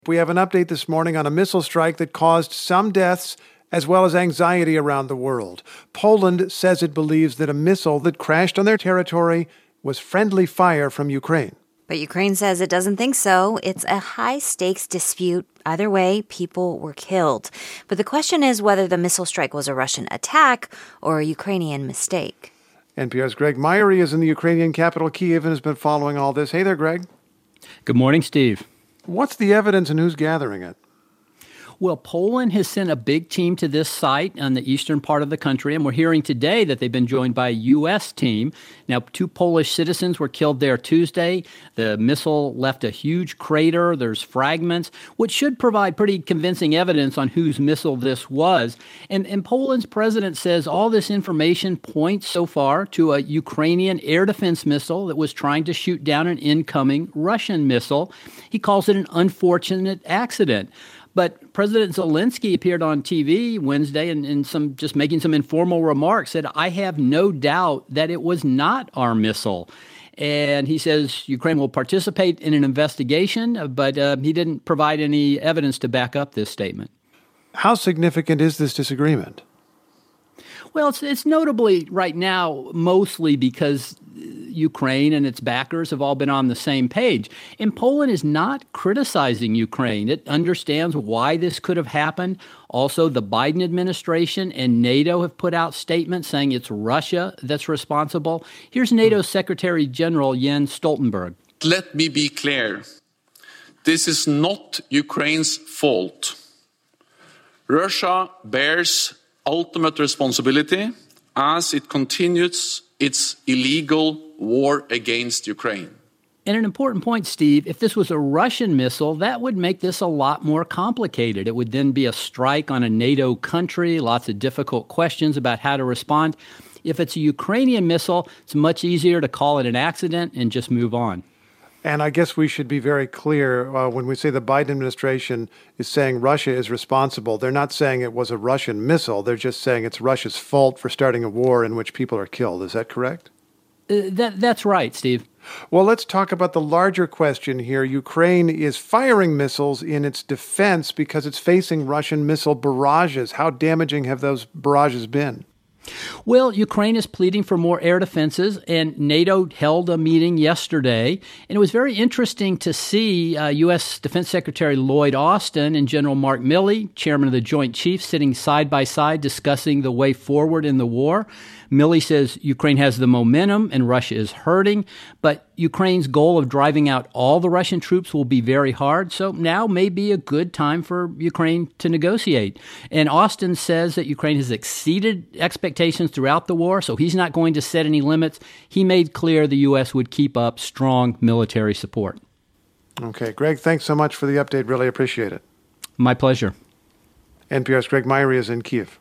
We have an update this morning on a missile strike that caused some deaths as well as anxiety around the world. Poland says it believes that a missile that crashed on their territory was friendly fire from Ukraine. But Ukraine says it doesn't think so. It's a high-stakes dispute. Either way, people were killed. But the question is whether the missile strike was a Russian attack or a Ukrainian mistake. NPR's Greg Myrie is in the Ukrainian capital, Kyiv, and has been following all this. Hey there, Greg. Good morning, Steve. What's the evidence and who's gathering it? Well, Poland has sent a big team to this site on the eastern part of the country, and we're hearing today that they've been joined by a U.S. team. Now, 2 Polish citizens were killed there Tuesday. The missile left a huge crater. There's fragments, which should provide pretty convincing evidence on whose missile this was. And Poland's president says all this information points so far to a Ukrainian air defense missile that was trying to shoot down an incoming Russian missile. He calls it an unfortunate accident. But President Zelensky appeared on TV Wednesday and just making some informal remarks, said, I have no doubt that it was not our missile. And he says Ukraine will participate in an investigation, but he didn't provide any evidence to back up this statement. How significant is this disagreement? Well, it's notably right now mostly because Ukraine and its backers have all been on the same page. And Poland is not criticizing Ukraine. It understands why this could have happened. Also, the Biden administration and NATO have put out statements saying it's Russia that's responsible. Here's NATO Secretary General Jens Stoltenberg. Let me be clear. This is not Ukraine's fault. Russia bears ultimate responsibility as it continues its illegal war against Ukraine. And an important point, Steve, if this was a Russian missile, that would make this a lot more complicated. It would then be a strike on a NATO country, lots of difficult questions about how to respond. If it's a Ukrainian missile, it's much easier to call it an accident and just move on. And I guess we should be very clear when we say the Biden administration is saying Russia is responsible. They're not saying it was a Russian missile. They're just saying it's Russia's fault for starting a war in which people are killed. Is that correct? That's right, Steve. Well, let's talk about the larger question here. Ukraine is firing missiles in its defense because it's facing Russian missile barrages. How damaging have those barrages been? Well, Ukraine is pleading for more air defenses, and NATO held a meeting yesterday. And it was very interesting to see U.S. Defense Secretary Lloyd Austin and General Mark Milley, chairman of the Joint Chiefs, sitting side by side discussing the way forward in the war. Milley says Ukraine has the momentum and Russia is hurting, but Ukraine's goal of driving out all the Russian troops will be very hard. So now may be a good time for Ukraine to negotiate. And Austin says that Ukraine has exceeded expectations throughout the war, so he's not going to set any limits. He made clear the U.S. would keep up strong military support. Okay, Greg, thanks so much for the update. Really appreciate it. My pleasure. NPR's Greg Myrie is in Kyiv.